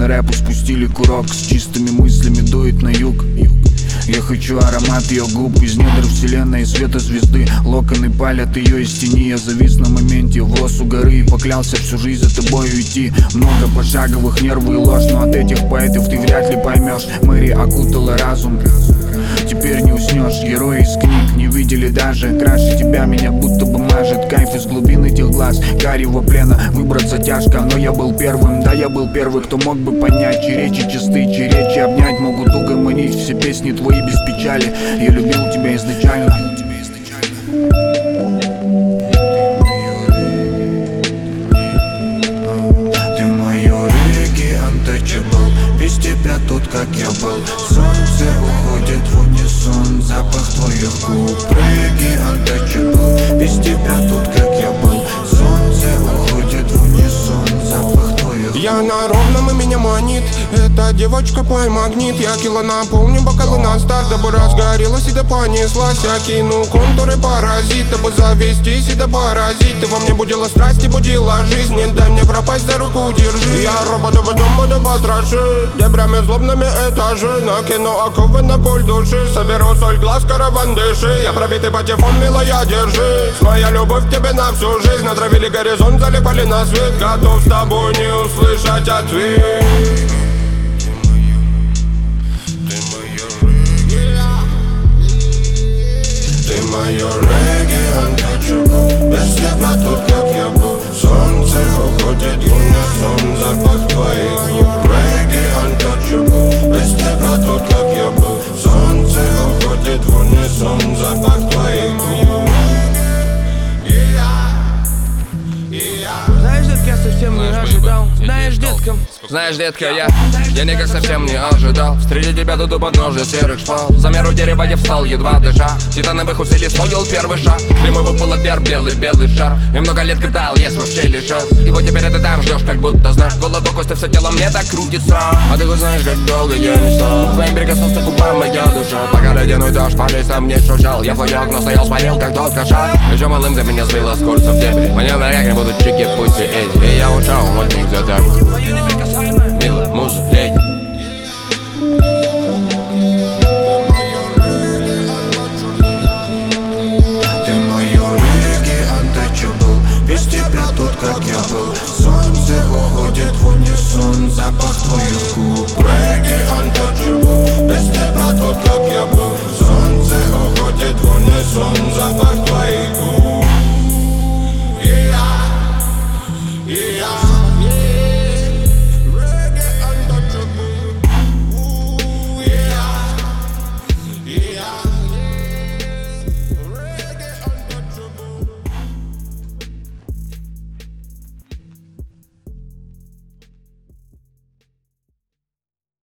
на рэпу спустили курок. С чистыми мыслями дует на юг. Я хочу аромат ее губ из недр вселенной, света звезды. Локоны палят ее из тени. Я завис на моменте, волос у горы, и поклялся всю жизнь за тобой уйти. Много пошаговых, нервы и ложь, но от этих поэтов ты вряд ли поймешь. Мэри окутала разум, теперь не уснешь. Герои из книг не видели даже. Краше тебя меня будто бы мажет. Кайф из глубин этих глаз, карьего плена. Выбраться тяжко, но я был первым. Да, я был первый, кто мог бы понять, чьи речи чисты, чьи речи обнять могут угомонить все песни твои без печали. Я любил тебя изначально. Ты мое регги untouchable. Без тебя тут как я был. Солнце уходит в унисон, запах твоих губ. Регги untouchable. Без тебя тут как я был. Солнце уходит в унисон, запах твоих губ. Я на ровном, и меня манит эта девочка мой магнит. Я кило наполню бокалы на старт, дабы разгорелась и да понеслась. Я кину контуры паразит, дабы завестись и да поразить. Ты во мне будила страсть и будила жизнь. Не дай мне пропасть, за руку держи. Я робот, дом буду потрошить дебрями злобными этажи. Накину оковы на боль души, соберу соль глаз, караван дыши. Я пробитый патефон, милая, держись. Моя любовь к тебе на всю жизнь. Натравили горизонт, залипали на свет. Готов с тобой не услышать ответ. Ты мое регги untouchable. Без тебя тут как я был. Солнце уходит в унисон, запах твоих губ. Регги untouchable. Без тебя тут как я был. Солнце уходит в унисон, запах твоих губ. Знаешь, детка, я совсем не ожидал. Знаешь, детка, знаешь, детка, я никак совсем не ожидал встретить тебя тут у подножия серых шпал. За меру дерева я встал, едва дыша. Титановых усилий стоил первый шаг. Прямой выпал отвер, белый шар. И много лет гадал, есть вообще лишь. И вот теперь ты там ждешь, как будто знаешь. Голову, кости, все тело мне так крутится. А ты хоть знаешь, как долго я не стал твоим прикоснулся к губам моя душа. Пока ледяной дождь по лицам не шуршал. Я в твое окно стоял, смотрел, как тот кошак. Еще малым ты меня сбила с курса в дебри. Мне на реке будут чики, пусть и эти. И я ушел, вот них за так. Милая муза, леди. Ты мое регги untouchable. Без тебя тут как я был. Солнце уходит в унисон, запах твоих губ. Регги untouchable. Без тебя тут как я был. Солнце уходит в унисон, запах